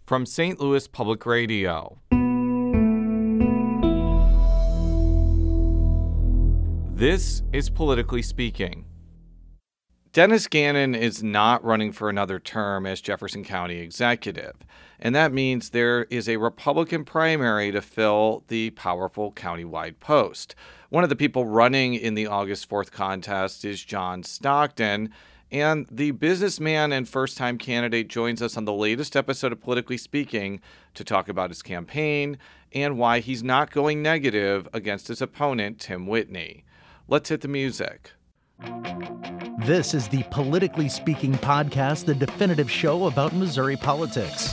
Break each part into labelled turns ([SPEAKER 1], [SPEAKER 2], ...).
[SPEAKER 1] from St. Louis Public Radio. This is Politically Speaking. Dennis Gannon is not running for another term as Jefferson County Executive, and that means there is a Republican primary to fill the powerful countywide post. One of the people running in the August 4th contest is John Stockton, and the businessman and first-time candidate joins us on the latest episode of Politically Speaking to talk about his campaign and why he's not going negative against his opponent, Tim Whitney. Let's hit the music.
[SPEAKER 2] This is the Politically Speaking podcast, the definitive show about Missouri politics.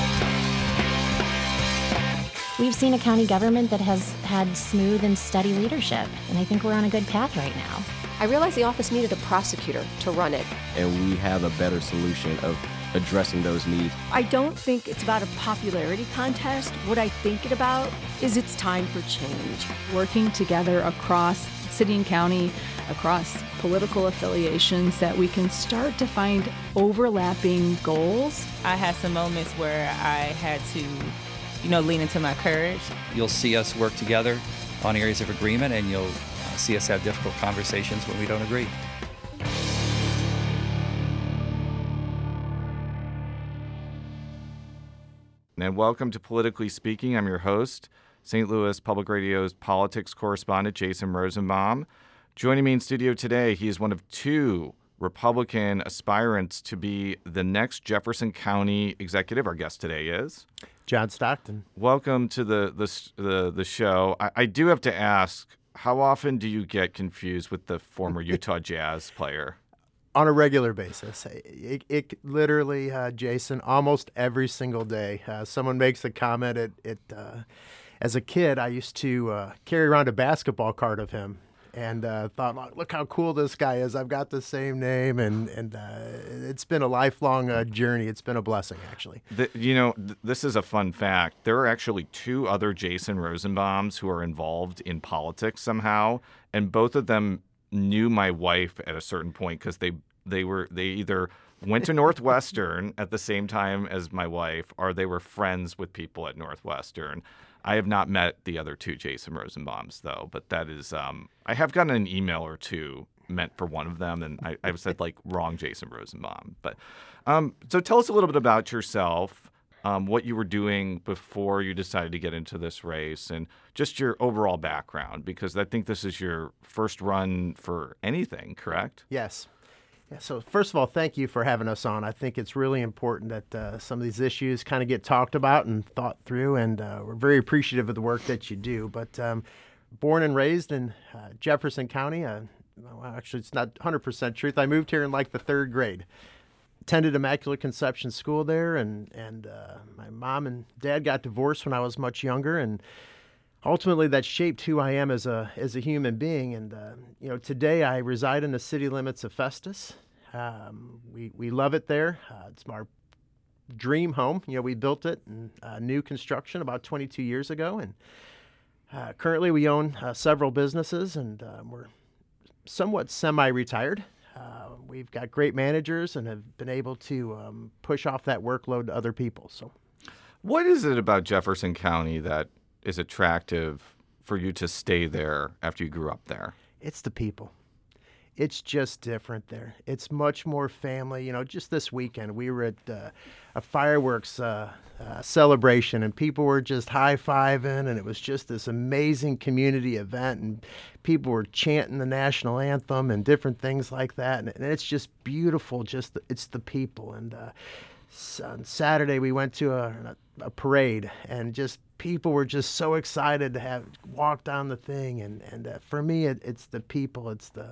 [SPEAKER 3] We've seen a county government that has had smooth and steady leadership, and I think we're on a good path right now.
[SPEAKER 4] I realized the office needed a prosecutor to run it.
[SPEAKER 5] And we have a better solution of addressing those needs.
[SPEAKER 6] I don't think it's about a popularity contest. What I think it about is it's time for change.
[SPEAKER 7] Working together across city and county, across political affiliations, that we can start to find overlapping goals.
[SPEAKER 8] I had some moments where I had to, lean into my courage.
[SPEAKER 9] You'll see us work together on areas of agreement, and you'll see us have difficult conversations when we don't agree.
[SPEAKER 1] And welcome to Politically Speaking. I'm your host, St. Louis Public Radio's politics correspondent, Jason Rosenbaum. Joining me in studio today, he is one of two Republican aspirants to be the next Jefferson County executive. Our guest today is
[SPEAKER 10] John Stockton.
[SPEAKER 1] Welcome to the show. I do have to ask, how often do you get confused with the former Utah Jazz player?
[SPEAKER 10] On a regular basis. It literally, Jason, almost every single day. Someone makes a comment. As a kid, I used to carry around a basketball card of him and thought, look how cool this guy is. I've got the same name, and it's been a lifelong journey. It's been a blessing, actually.
[SPEAKER 1] This is a fun fact. There are actually two other Jason Rosenbaums who are involved in politics somehow, and both of them knew my wife at a certain point because they either went to Northwestern at the same time as my wife, or they were friends with people at Northwestern. I have not met the other two Jason Rosenbaums, though, but that is I have gotten an email or two meant for one of them, and I've said, wrong Jason Rosenbaum. But so tell us a little bit about yourself, what you were doing before you decided to get into this race, and just your overall background, because I think this is your first run for anything, correct?
[SPEAKER 10] Yes. Yeah, so first of all, thank you for having us on. I think it's really important that some of these issues kind of get talked about and thought through, and we're very appreciative of the work that you do. But born and raised in Jefferson County, actually it's not 100% truth. I moved here in the third grade. Attended Immaculate Conception School there, and my mom and dad got divorced when I was much younger, and ultimately that shaped who I am as a human being. And today I reside in the city limits of Festus. We love it there. It's our dream home. We built it in new construction about 22 years ago, and currently we own several businesses, and we're somewhat semi-retired. We've got great managers and have been able to push off that workload to other people. So,
[SPEAKER 1] what is it about Jefferson County that is attractive for you to stay there after you grew up there?
[SPEAKER 10] It's the people. It's just different there. It's much more family. Just this weekend we were at a fireworks celebration, and people were just high-fiving, and it was just this amazing community event, and people were chanting the national anthem and different things like that, and it's just beautiful. It's the people. And on Saturday we went to a parade, and just people were just so excited to have walk down the thing, and for me it's the people.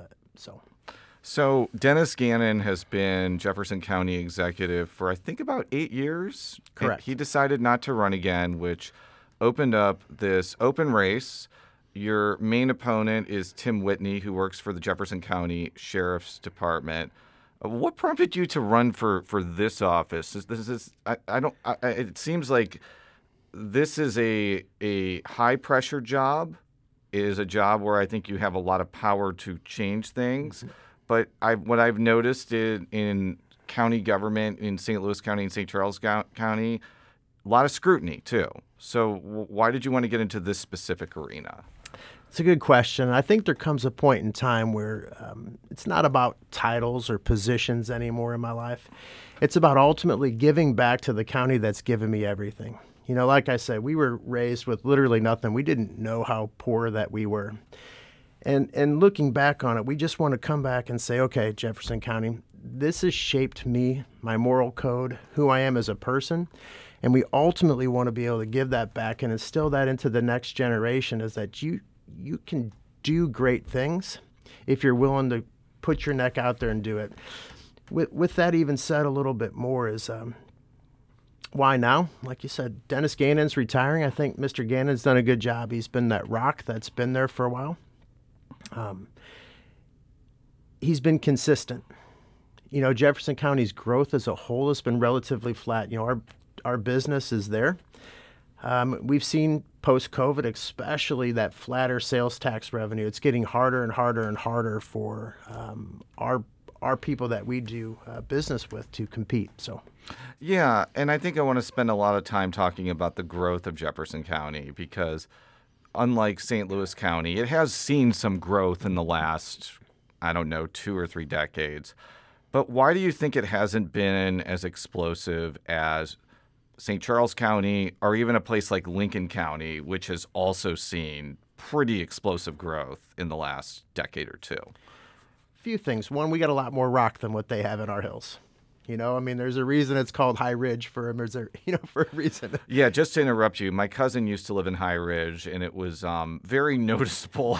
[SPEAKER 1] So Dennis Gannon has been Jefferson County executive for, I think, about 8 years.
[SPEAKER 10] Correct.
[SPEAKER 1] And he decided not to run again, which opened up this open race. Your main opponent is Tim Whitney, who works for the Jefferson County Sheriff's Department. What prompted you to run for this office? It seems like this is a high pressure job. It is a job where I think you have a lot of power to change things. But what I've noticed in county government in St. Louis County and St. Charles County, a lot of scrutiny too. So why did you want to get into this specific arena?
[SPEAKER 10] It's a good question. I think there comes a point in time where it's not about titles or positions anymore in my life. It's about ultimately giving back to the county that's given me everything. You know, like I said, we were raised with literally nothing. We didn't know how poor that we were. And looking back on it, we just want to come back and say, okay, Jefferson County, this has shaped me, my moral code, who I am as a person. And we ultimately want to be able to give that back and instill that into the next generation, is that you can do great things if you're willing to put your neck out there and do it. With that even said a little bit more is why now? Like you said, Dennis Gannon's retiring. I think Mr. Gannon's done a good job. He's been that rock that's been there for a while. He's been consistent. You know, Jefferson County's growth as a whole has been relatively flat. You know, our business is there. We've seen post-COVID, especially that flatter sales tax revenue. It's getting harder and harder and harder for our people that we do business with to compete. So,
[SPEAKER 1] yeah, and I think I want to spend a lot of time talking about the growth of Jefferson County because, unlike St. Louis County, it has seen some growth in the last, 2 or 3 decades. But why do you think it hasn't been as explosive as St. Charles County, or even a place like Lincoln County, which has also seen pretty explosive growth in the last decade or two?
[SPEAKER 10] Few things. One, we got a lot more rock than what they have in our hills. You know, I mean, there's a reason it's called High Ridge for a reason.
[SPEAKER 1] Yeah, just to interrupt you, my cousin used to live in High Ridge, and it was very noticeable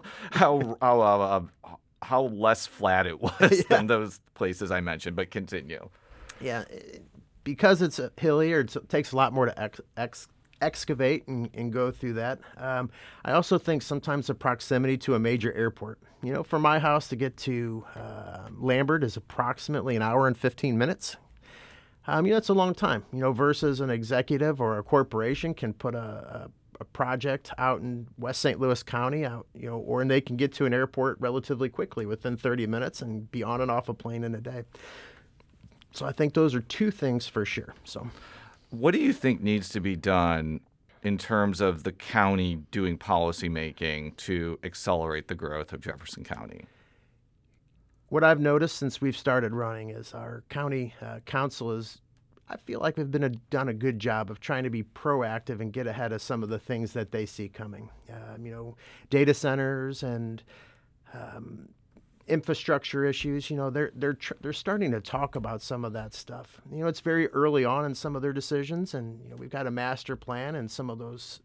[SPEAKER 1] how less flat it was than those places I mentioned. But continue.
[SPEAKER 10] Yeah. Because it's hilly, or it takes a lot more to excavate and go through that. I also think sometimes the proximity to a major airport. You know, from my house to get to Lambert is approximately an hour and 15 minutes. It's a long time, versus an executive or a corporation can put a project out in West St. Louis County, or they can get to an airport relatively quickly within 30 minutes and be on and off a plane in a day. So I think those are two things for sure. So,
[SPEAKER 1] what do you think needs to be done in terms of the county doing policy making to accelerate the growth of Jefferson County?
[SPEAKER 10] What I've noticed since we've started running is our county council I feel like we've done a good job of trying to be proactive and get ahead of some of the things that they see coming. Data centers and infrastructure issues. They're starting to talk about some of that stuff. It's very early on in some of their decisions, and we've got a master plan and some of those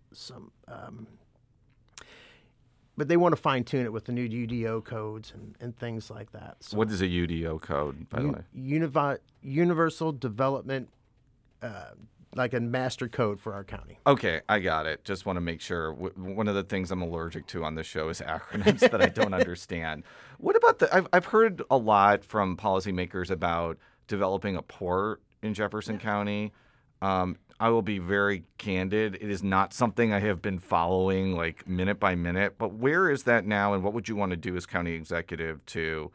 [SPEAKER 10] but they want to fine tune it with the new UDO codes and things like that. So,
[SPEAKER 1] what is a UDO code, by the way?
[SPEAKER 10] Universal Development, like a master code for our county.
[SPEAKER 1] Okay, I got it. Just want to make sure. One of the things I'm allergic to on this show is acronyms that I don't understand. What about I've heard a lot from policymakers about developing a port in Jefferson County. I will be very candid. It is not something I have been following like minute by minute. But where is that now, and what would you want to do as county executive to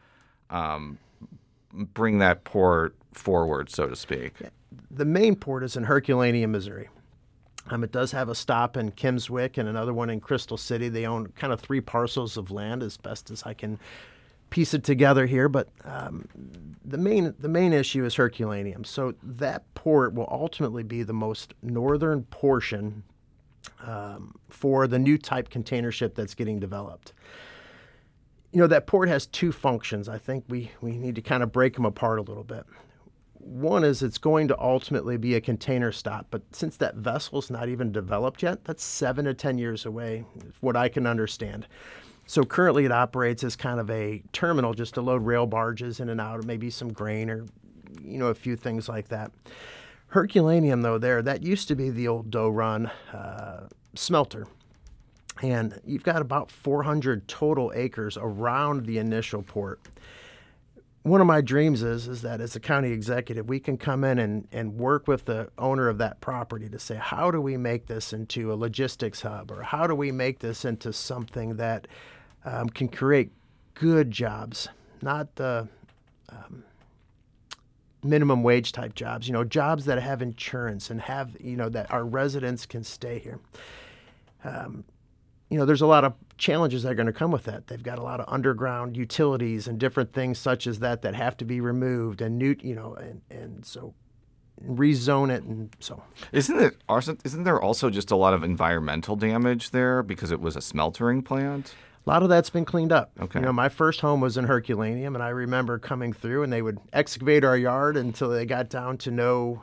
[SPEAKER 1] bring that port forward, so to speak?
[SPEAKER 10] Yeah. The main port is in Herculaneum, Missouri. It does have a stop in Kimmswick and another one in Crystal City. They own kind of 3 parcels of land, as best as I can piece it together here. But the main issue is Herculaneum. So that port will ultimately be the most northern portion for the new type container ship that's getting developed. That port has 2 functions. I think we need to kind of break them apart a little bit. One is it's going to ultimately be a container stop, but since that vessel's not even developed yet, that's 7 to 10 years away, what I can understand. So currently it operates as kind of a terminal just to load rail barges in and out, or maybe some grain or, a few things like that. Herculaneum, though, that used to be the old Doe Run smelter. And you've got about 400 total acres around the initial port. One of my dreams is that as a county executive, we can come in and work with the owner of that property to say, how do we make this into a logistics hub, or how do we make this into something that can create good jobs, not the minimum wage type jobs, jobs that have insurance and have, that our residents can stay here. There's a lot of challenges that are going to come with that. They've got a lot of underground utilities and different things such as that have to be removed and and so rezone it. And so
[SPEAKER 1] isn't there also just a lot of environmental damage there because it was a smeltering plant?
[SPEAKER 10] A lot of that's been cleaned up.
[SPEAKER 1] Okay.
[SPEAKER 10] My first home was in Herculaneum, and I remember coming through, and they would excavate our yard until they got down to no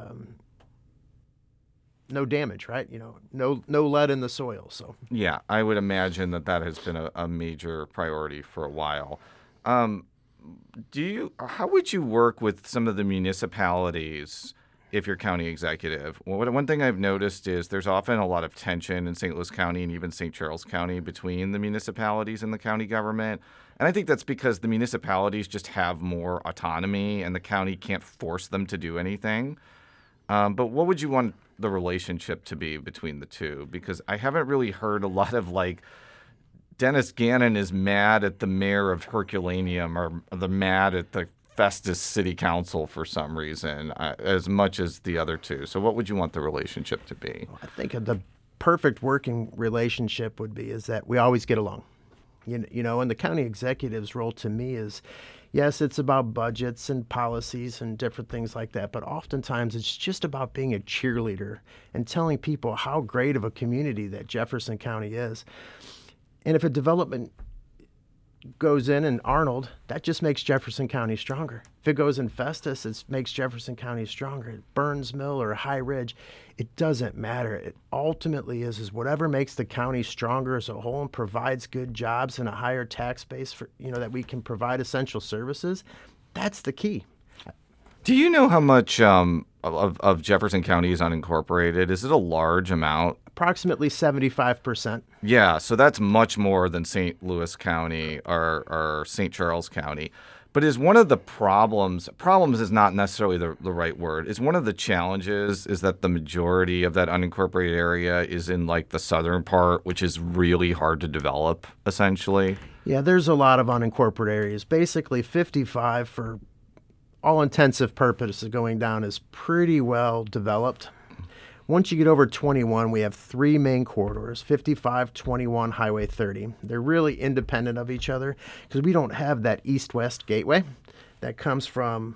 [SPEAKER 10] damage, right? No lead in the soil. So
[SPEAKER 1] yeah, I would imagine that has been a major priority for a while. How would you work with some of the municipalities if you're county executive? Well, one thing I've noticed is there's often a lot of tension in St. Louis County and even St. Charles County between the municipalities and the county government. And I think that's because the municipalities just have more autonomy and the county can't force them to do anything. But what would you want the relationship to be between the two? Because I haven't really heard a lot of Dennis Gannon is mad at the mayor of Herculaneum or they're mad at the Festus City Council for some reason, as much as the other two. So what would you want the relationship to be?
[SPEAKER 10] I think the perfect working relationship would be is that we always get along. And the county executive's role to me is, yes, it's about budgets and policies and different things like that, but oftentimes it's just about being a cheerleader and telling people how great of a community that Jefferson County is. And if a development goes in Arnold, that just makes Jefferson County stronger. If it goes in Festus, it makes Jefferson County stronger. Burns Mill or High Ridge, it doesn't matter. It ultimately is whatever makes the county stronger as a whole and provides good jobs and a higher tax base for, that we can provide essential services. That's the key.
[SPEAKER 1] Do you know how much of Jefferson County is unincorporated? Is it a large amount?
[SPEAKER 10] Approximately 75%.
[SPEAKER 1] Yeah, so that's much more than St. Louis County or St. Charles County. But is one of the problems is not necessarily the right word, is one of the challenges is that the majority of that unincorporated area is in the southern part, which is really hard to develop, essentially?
[SPEAKER 10] Yeah, there's a lot of unincorporated areas. Basically, 55 for all intensive purposes going down is pretty well developed. Once you get over 21, we have three main corridors, 55, 21, Highway 30. They're really independent of each other because we don't have that east-west gateway that comes from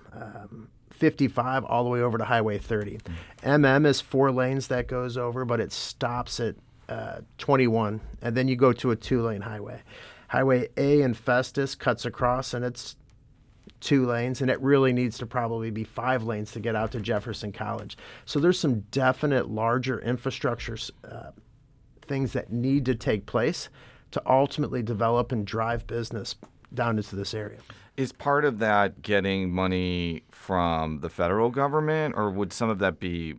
[SPEAKER 10] 55 all the way over to Highway 30. is 4 lanes that goes over, but it stops at 21, and then you go to a 2-lane highway. Highway A in Festus cuts across, and it's 2 lanes, and it really needs to probably be 5 lanes to get out to Jefferson College. So there's some definite larger infrastructure things that need to take place to ultimately develop and drive business down into this area.
[SPEAKER 1] Is part of that getting money from the federal government, or would some of it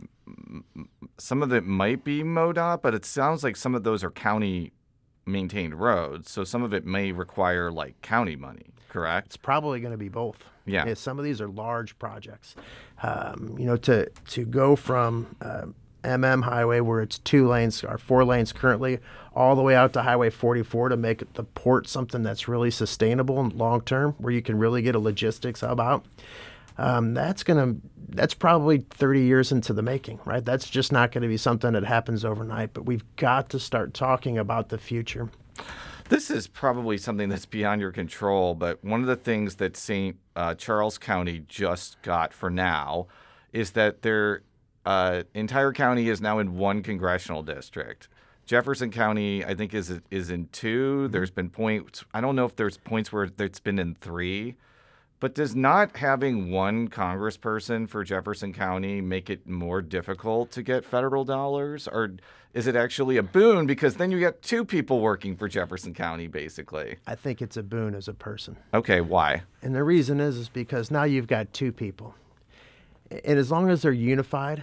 [SPEAKER 1] might be MoDOT, but it sounds like some of those are county maintained roads, so some of it may require county money, correct?
[SPEAKER 10] It's probably going to be both.
[SPEAKER 1] Yeah.
[SPEAKER 10] Some of these are large projects. To go from Highway, where it's 2 lanes or 4 lanes currently, all the way out to Highway 44 to make the port something that's really sustainable and long term, where you can really get a logistics hub out. That's probably 30 years into the making, right? That's just not going to be something that happens overnight, but we've got to start talking about the future.
[SPEAKER 1] This is probably something that's beyond your control, but one of the things that St. Charles County just got for now is that their entire county is now in 1 congressional district. Jefferson County, I think, is in 2. There's been points. I don't know if there's points where it's been in 3. But does not having 1 congressperson for Jefferson County make it more difficult to get federal dollars? Or is it actually a boon because then you get 2 people working for Jefferson County, basically?
[SPEAKER 10] I think it's a boon as a person.
[SPEAKER 1] Okay, why?
[SPEAKER 10] And the reason is because now you've got 2 people. And as long as they're unified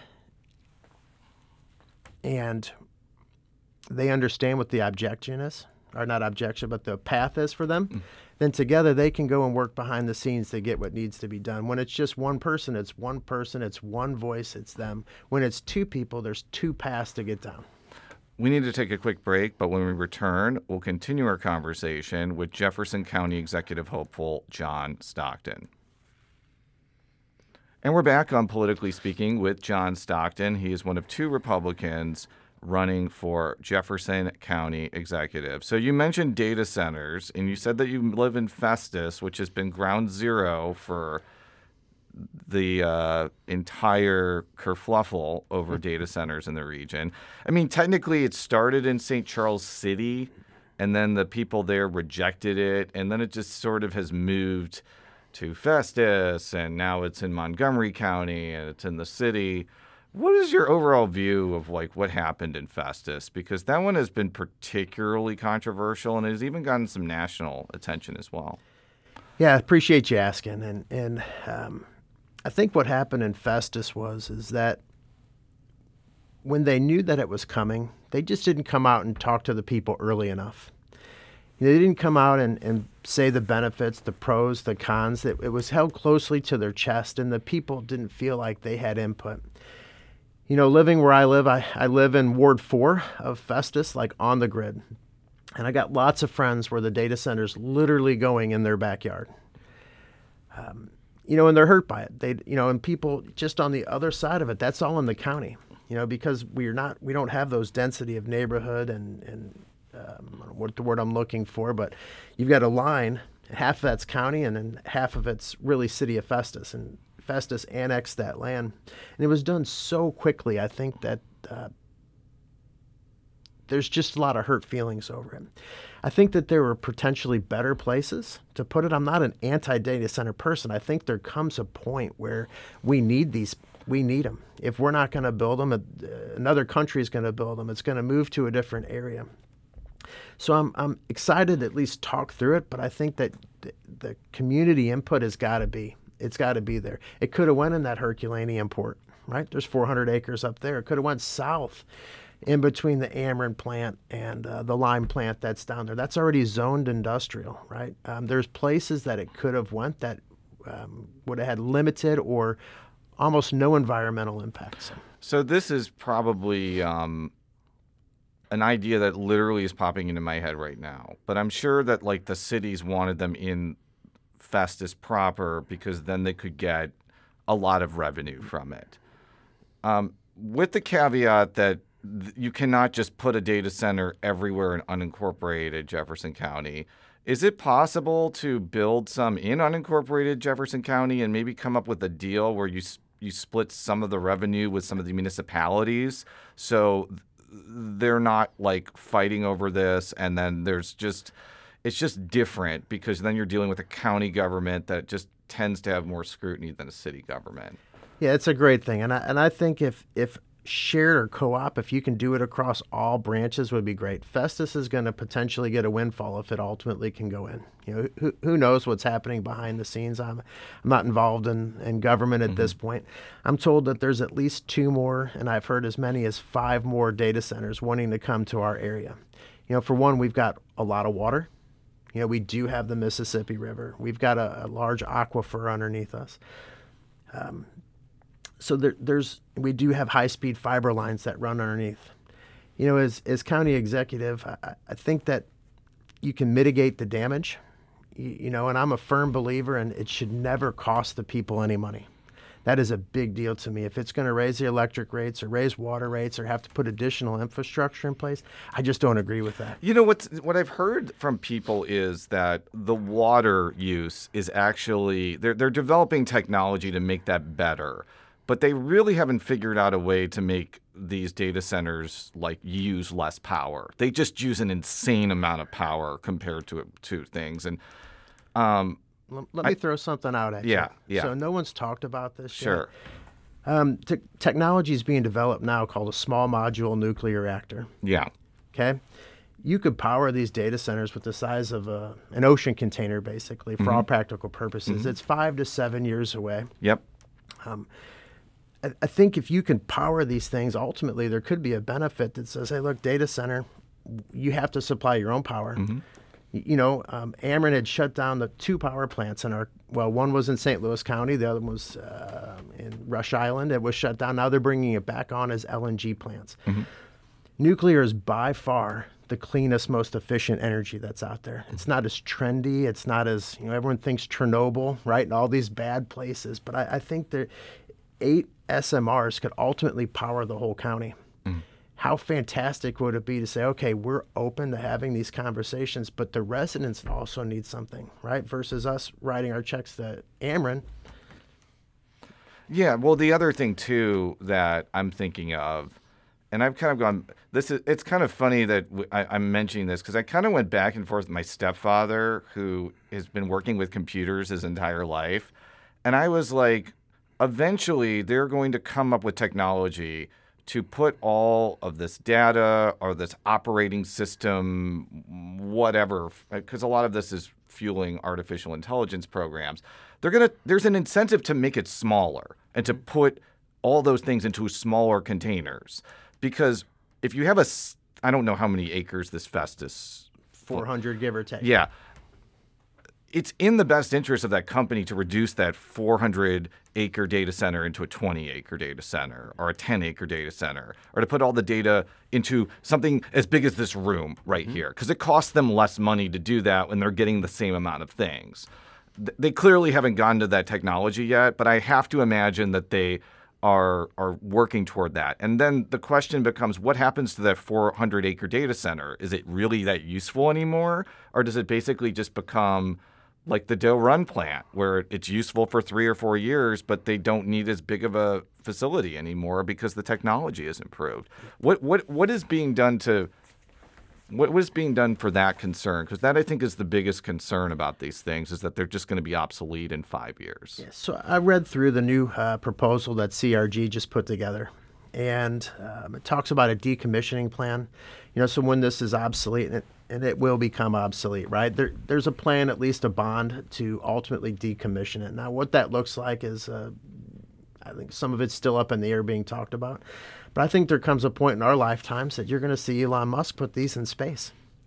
[SPEAKER 10] and they understand what the objection is, or not objection, but the path is for them, then together they can go and work behind the scenes to get what needs to be done. When it's just one person, it's one voice, it's them. When it's 2 people, there's 2 paths to get down.
[SPEAKER 1] We need to take a quick break, but when we return, we'll continue our conversation with Jefferson County Executive Hopeful John Stockton. And we're back on Politically Speaking with John Stockton. He is one of 2 Republicans running for Jefferson County Executive. So you mentioned data centers, and you said that you live in Festus, which has been ground zero for the entire kerfluffle over data centers in the region. I mean, technically it started in St. Charles City, and then the people there rejected it, and then it just sort of has moved to Festus, and now it's in Montgomery County, and it's in the city. What is your overall view of like what happened in Festus? Because that one has been particularly controversial, and it has even gotten some national attention as well.
[SPEAKER 10] Yeah, I appreciate you asking. And I think what happened in Festus is that when they knew that it was coming, they just didn't come out and talk to the people early enough. They didn't come out and say the benefits, the pros, the cons. It was held closely to their chest, and the people didn't feel like they had input. You know, living where I live, I live in Ward 4 of Festus, like on the grid. And I got lots of friends where the data center's literally going in their backyard. You know, and they're hurt by it. And people just on the other side of it, that's all in the county, you know, because we don't have those density of neighborhood and I don't know what the word I'm looking for, but you've got a line, half of that's county and then half of it's really city of Festus, and Festus annexed that land. And it was done so quickly, I think that there's just a lot of hurt feelings over it. I think that there were potentially better places to put it. I'm not an anti-data center person. I think there comes a point where we need these. We need them. If we're not going to build them, another country is going to build them. It's going to move to a different area. So I'm excited to at least talk through it, but I think that the community input has got to be. It's got to be there. It could have went in that Herculaneum port, right? There's 400 acres up there. It could have went south in between the Ameren plant and the lime plant that's down there. That's already zoned industrial, right? There's places that it could have went that would have had limited or almost no environmental impacts.
[SPEAKER 1] So this is probably an idea that literally is popping into my head right now. But I'm sure that like the cities wanted them in Festus proper because then they could get a lot of revenue from it. With the caveat that you cannot just put a data center everywhere in unincorporated Jefferson County. Is it possible to build some in unincorporated Jefferson County and maybe come up with a deal where you split some of the revenue with some of the municipalities so they're not like fighting over this, and then it's just different because then you're dealing with a county government that just tends to have more scrutiny than a city government.
[SPEAKER 10] Yeah, it's a great thing, and I think if shared or co-op, if you can do it across all branches, would be great. Festus is going to potentially get a windfall if it ultimately can go in. You know, who knows what's happening behind the scenes? I'm not involved in government at this point. I'm told that there's at least 2 more, and I've heard as many as 5 more data centers wanting to come to our area. You know, for one, we've got a lot of water. You know, we do have the Mississippi River. We've got a large aquifer underneath us. So we do have high-speed fiber lines that run underneath. You know, as county executive, I think that you can mitigate the damage, you know, and I'm a firm believer in it should never cost the people any money. That is a big deal to me. If it's going to raise the electric rates or raise water rates or have to put additional infrastructure in place, I just don't agree with that.
[SPEAKER 1] You know, what I've heard from people is that the water use is actually, they're developing technology to make that better. But they really haven't figured out a way to make these data centers like use less power. They just use an insane amount of power compared to things. And
[SPEAKER 10] let me throw something out at you.
[SPEAKER 1] Yeah.
[SPEAKER 10] So no one's talked about this
[SPEAKER 1] Sure.
[SPEAKER 10] yet. Technology is being developed now called a small modular nuclear reactor.
[SPEAKER 1] Yeah.
[SPEAKER 10] Okay. You could power these data centers with the size of an ocean container, basically, for all practical purposes. It's 5 to 7 years away.
[SPEAKER 1] Yep.
[SPEAKER 10] I think if you can power these things, ultimately there could be a benefit that says, hey, look, data center, you have to supply your own power. You know, Ameren had shut down the 2 power plants one was in St. Louis County, the other one was in Rush Island. It was shut down. Now they're bringing it back on as LNG plants. Nuclear is by far the cleanest, most efficient energy that's out there. It's not as trendy. It's not as, everyone thinks Chernobyl, right? And all these bad places. But I think that 8 SMRs could ultimately power the whole county. How fantastic would it be to say, okay, we're open to having these conversations, but the residents also need something, right? Versus us writing our checks to Ameren.
[SPEAKER 1] Yeah, well, the other thing, too, that I'm thinking of, and I've kind of gone, it's kind of funny that I'm mentioning this because I kind of went back and forth with my stepfather, who has been working with computers his entire life. And I was like, eventually they're going to come up with technology to put all of this data or this operating system, whatever, because a lot of this is fueling artificial intelligence programs. There's an incentive to make it smaller and to put all those things into smaller containers. Because if you have I don't know how many acres this Festus.
[SPEAKER 10] 400, give or take.
[SPEAKER 1] Yeah. It's in the best interest of that company to reduce that 400-acre data center into a 20-acre data center or a 10-acre data center, or to put all the data into something as big as this room right here, because it costs them less money to do that when they're getting the same amount of things. They clearly haven't gotten to that technology yet, but I have to imagine that they are working toward that. And then the question becomes, what happens to that 400-acre data center? Is it really that useful anymore, or does it basically just become like the Doe Run plant, where it's useful for 3 or 4 years, but they don't need as big of a facility anymore because the technology has improved? What is being done to what is being done for that concern? Because that, I think, is the biggest concern about these things, is that they're just going to be obsolete in 5 years.
[SPEAKER 10] Yeah, so I read through the new proposal that CRG just put together, and it talks about a decommissioning plan. So when this is obsolete, and it will become obsolete, right? There's a plan, at least a bond, to ultimately decommission it. Now, what that looks like is, I think some of it's still up in the air being talked about. But I think there comes a point in our lifetimes that you're going to see Elon Musk put these in space,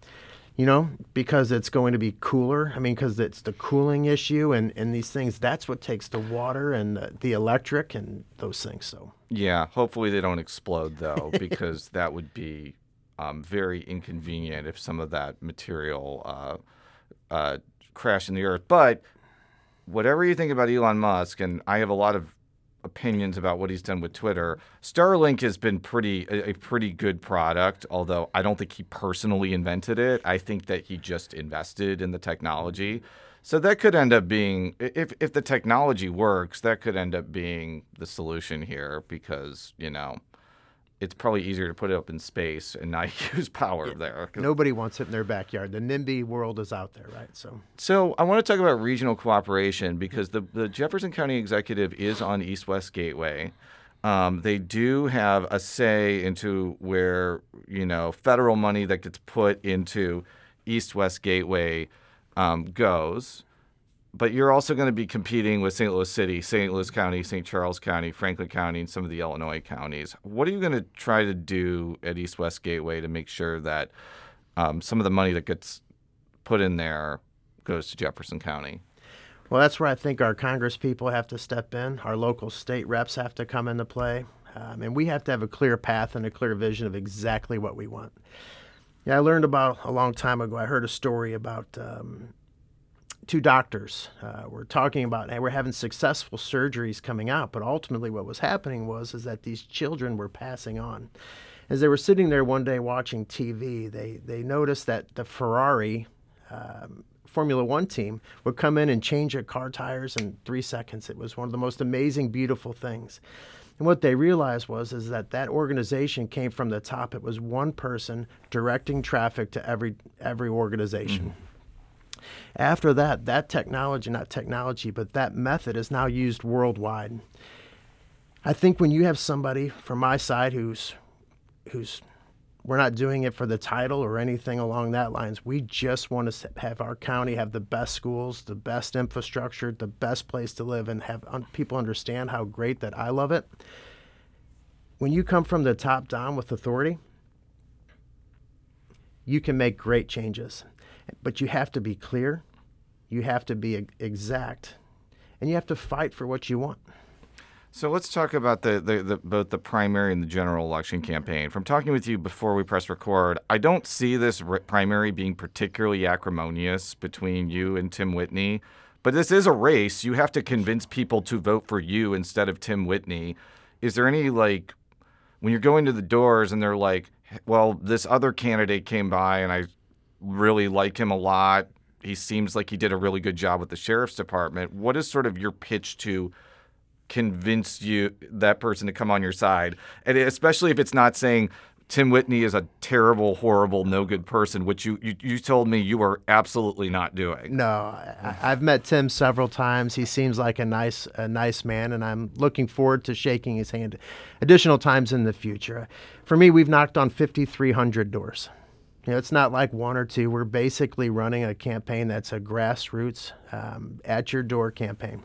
[SPEAKER 10] because it's going to be cooler. Because it's the cooling issue and these things. That's what takes the water and the electric and those things. So
[SPEAKER 1] yeah, hopefully they don't explode, though, because that would be very inconvenient if some of that material crashed in the earth. But whatever you think about Elon Musk, and I have a lot of opinions about what he's done with Twitter, Starlink has been a pretty good product, although I don't think he personally invented it. I think that he just invested in the technology. So that could end up being, if the technology works, that could end up being the solution here, because, it's probably easier to put it up in space and not use power there.
[SPEAKER 10] Nobody wants it in their backyard. The NIMBY world is out there, right?
[SPEAKER 1] So I want to talk about regional cooperation, because the Jefferson County Executive is on East-West Gateway. They do have a say into where, federal money that gets put into East-West Gateway goes. But you're also going to be competing with St. Louis City, St. Louis County, St. Charles County, Franklin County, and some of the Illinois counties. What are you going to try to do at East-West Gateway to make sure that some of the money that gets put in there goes to Jefferson County?
[SPEAKER 10] Well, that's where I think our Congress people have to step in. Our local state reps have to come into play. And we have to have a clear path and a clear vision of exactly what we want. Yeah, I learned about a long time ago, I heard a story about 2 doctors were talking about, hey, we're having successful surgeries coming out, but ultimately what was happening is that these children were passing on. As they were sitting there one day watching TV, they noticed that the Ferrari Formula One team would come in and change their car tires in 3 seconds. It was one of the most amazing, beautiful things. And what they realized is that organization came from the top. It was one person directing traffic to every organization. Mm-hmm. After that technology, not technology, but that method is now used worldwide. I think when you have somebody from my side who's we're not doing it for the title or anything along that lines. We just want to have our county have the best schools, the best infrastructure, the best place to live, and have people understand how great that I love it. When you come from the top down with authority, you can make great changes. But you have to be clear, you have to be exact, and you have to fight for what you want.
[SPEAKER 1] So let's talk about the both the primary and the general election campaign. From talking with you before we press record, I don't see this primary being particularly acrimonious between you and Tim Whitney. But this is a race. You have to convince people to vote for you instead of Tim Whitney. Is there any, like, when you're going to the doors and they're like, well, this other candidate came by and I really like him a lot. He seems like he did a really good job with the sheriff's department. What is sort of your pitch to convince that person to come on your side? And especially if it's not saying Tim Whitney is a terrible, horrible, no good person, which you told me you are absolutely not doing.
[SPEAKER 10] No, I've met Tim several times. He seems like a nice man, and I'm looking forward to shaking his hand additional times in the future. For me, we've knocked on 5,300 doors. It's not like one or two. We're basically running a campaign that's a grassroots, at your door campaign.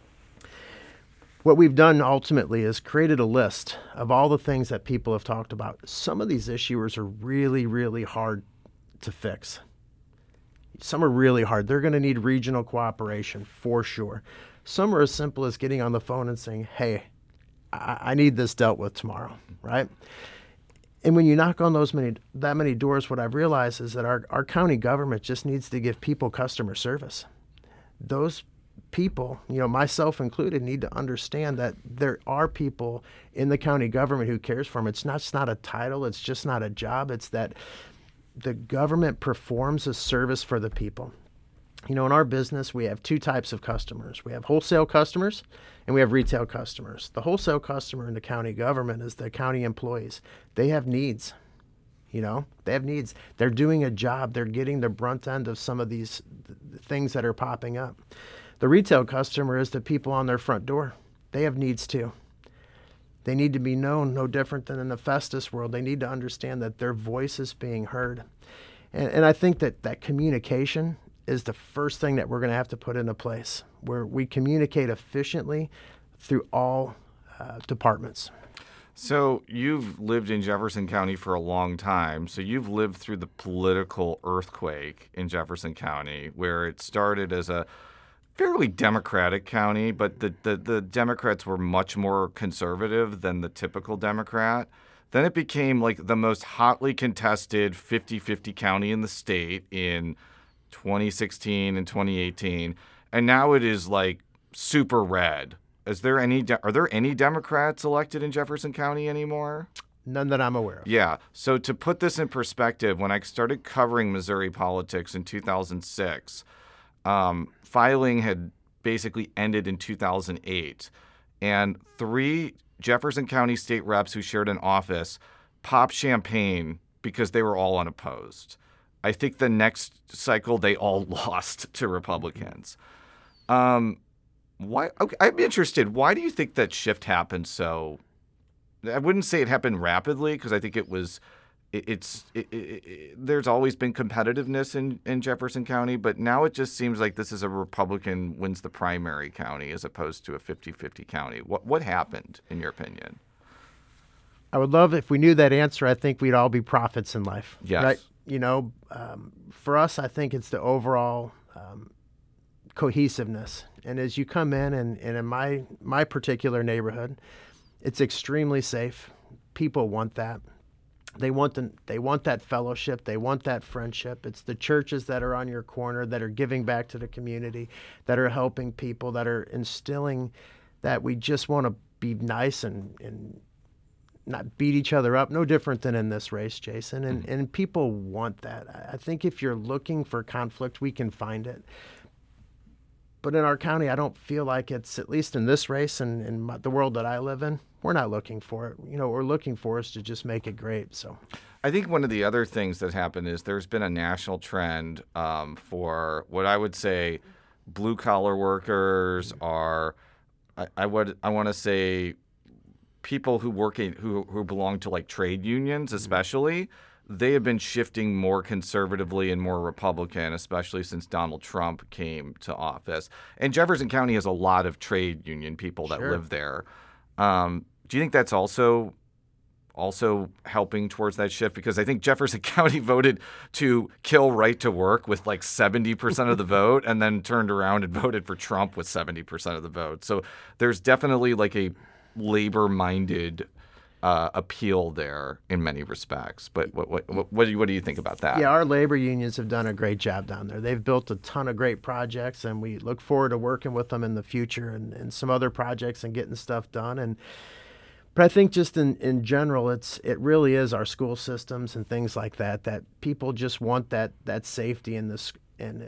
[SPEAKER 10] What we've done ultimately is created a list of all the things that people have talked about. Some of these issuers are really, really hard to fix. Some are really hard. They're going to need regional cooperation for sure. Some are as simple as getting on the phone and saying, hey, I need this dealt with tomorrow, right? And when you knock on that many doors, what I've realized is that our county government just needs to give people customer service. Those people, myself included, need to understand that there are people in the county government who cares for them. It's not a title. It's just not a job. It's that the government performs a service for the people. In our business, we have two types of customers. We have wholesale customers and we have retail customers. The wholesale customer in the county government is the county employees. They have needs. They have needs. They're doing a job. They're getting the brunt end of some of these things that are popping up. The retail customer is the people on their front door. They have needs too. They need to be known, no different than in the Festus world. They need to understand that their voice is being heard. And I think that communication is the first thing that we're going to have to put into place, where we communicate efficiently through all departments.
[SPEAKER 1] So you've lived in Jefferson County for a long time. So you've lived through the political earthquake in Jefferson County, where it started as a fairly Democratic county, but the Democrats were much more conservative than the typical Democrat. Then it became like the most hotly contested 50-50 county in the state in 2016 and 2018. And now it is like super red. Are there any Democrats elected in Jefferson County anymore?
[SPEAKER 10] None that I'm aware of.
[SPEAKER 1] Yeah. So to put this in perspective, when I started covering Missouri politics in 2006, filing had basically ended in 2008. And 3 Jefferson County state reps who shared an office popped champagne because they were all unopposed. I think the next cycle they all lost to Republicans. Why? Okay, I'm interested. Why do you think that shift happened so? I wouldn't say it happened rapidly because I think it was. There's always been competitiveness in Jefferson County, but now it just seems like this is a Republican wins the primary county as opposed to a 50-50 county. What happened, in your opinion?
[SPEAKER 10] I would love if we knew that answer. I think we'd all be prophets in life.
[SPEAKER 1] Yes.
[SPEAKER 10] Right? For us, I think it's the overall cohesiveness. And as you come in, and in my particular neighborhood, it's extremely safe. People want that. They want that fellowship. They want that friendship. It's the churches that are on your corner that are giving back to the community, that are helping people, that are instilling that we just want to be nice and not beat each other up. No different than in this race, Jason. And people want that. I think if you're looking for conflict, we can find it. But in our county, I don't feel like it's, at least in this race and in the world that I live in, we're not looking for it. What we're looking for is to just make it great. So,
[SPEAKER 1] I think one of the other things that happened is there's been a national trend for what I would say blue collar workers are. I want to say people who work who belong to like trade unions, especially. They have been shifting more conservatively and more Republican, especially since Donald Trump came to office. And Jefferson County has a lot of trade union people that live there. Do you think that's also helping towards that shift? Because I think Jefferson County voted to kill right to work with like 70% of the vote and then turned around and voted for Trump with 70% of the vote. So there's definitely like a labor-minded appeal there in many respects. But what do you think about that?
[SPEAKER 10] Yeah, our labor unions have done a great job down there. They've built a ton of great projects, and we look forward to working with them in the future and some other projects and getting stuff done. But I think just in general, it really is our school systems and things like that people just want that safety in this, and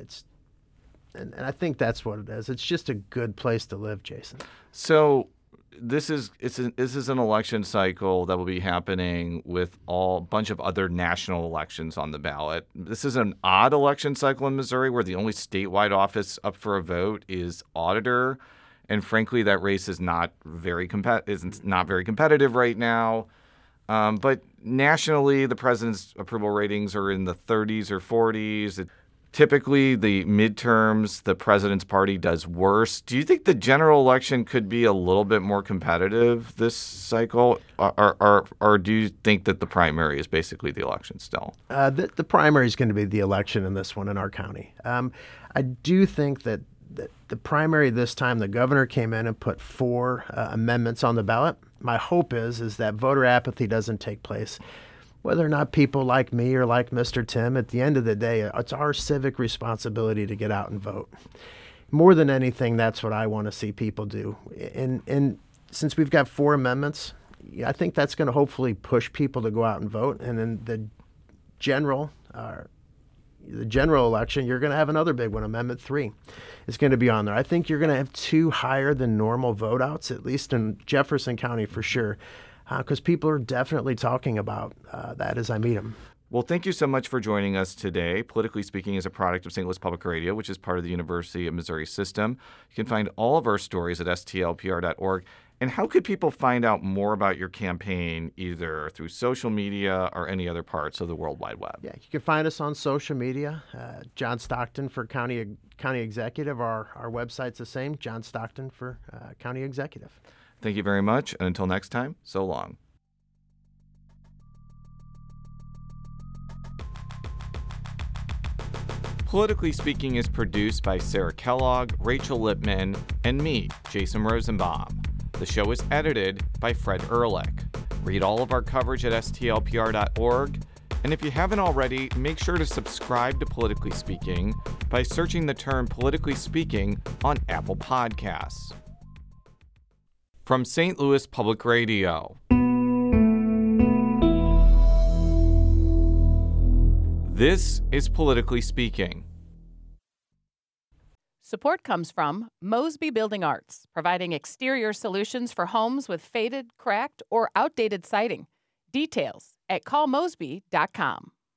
[SPEAKER 10] I think that's what it is. It's just a good place to live, Jason.
[SPEAKER 1] So this is an election cycle that will be happening with a bunch of other national elections on the ballot. This is an odd election cycle in Missouri where the only statewide office up for a vote is auditor, and frankly, that race is not very competitive right now. But nationally, the president's approval ratings are in the 30s or 40s. Typically, the midterms, the president's party does worse. Do you think the general election could be a little bit more competitive this cycle, or do you think that the primary is basically the election still?
[SPEAKER 10] The primary is going to be the election in this one in our county. I do think that the primary this time, the governor came in and put 4 amendments on the ballot. My hope is that voter apathy doesn't take place. Whether or not people like me or like Mr. Tim, at the end of the day, it's our civic responsibility to get out and vote. More than anything, that's what I want to see people do. And since we've got 4 amendments, I think that's going to hopefully push people to go out and vote. And in the general election, you're going to have another big one, Amendment 3. It's going to be on there. I think you're going to have 2 higher than normal vote outs, at least in Jefferson County for sure. Because people are definitely talking about that as I meet them.
[SPEAKER 1] Well, thank you so much for joining us today. Politically Speaking is a product of St. Louis Public Radio, which is part of the University of Missouri system. You can find all of our stories at stlpr.org. And how could people find out more about your campaign, either through social media or any other parts of the World Wide Web?
[SPEAKER 10] Yeah, you can find us on social media. John Stockton for County Executive. Our website's the same, John Stockton for County Executive.
[SPEAKER 1] Thank you very much, and until next time, so long. Politically Speaking is produced by Sarah Kellogg, Rachel Lippman, and me, Jason Rosenbaum. The show is edited by Fred Ehrlich. Read all of our coverage at stlpr.org, and if you haven't already, make sure to subscribe to Politically Speaking by searching the term Politically Speaking on Apple Podcasts. From St. Louis Public Radio. This is Politically Speaking.
[SPEAKER 11] Support comes from Mosby Building Arts, providing exterior solutions for homes with faded, cracked, or outdated siding. Details at callmosby.com.